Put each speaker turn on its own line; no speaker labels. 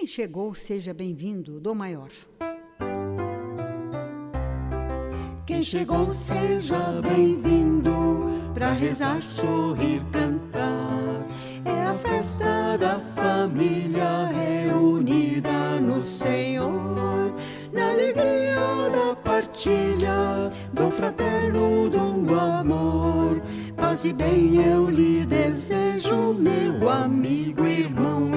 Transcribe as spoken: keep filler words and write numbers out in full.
Quem chegou, seja bem-vindo, Dom Maior.
Quem chegou, seja bem-vindo, pra rezar, sorrir, cantar. É a festa da família reunida no Senhor, na alegria da partilha, do fraterno, do amor. Paz e bem eu lhe desejo, meu amigo, irmão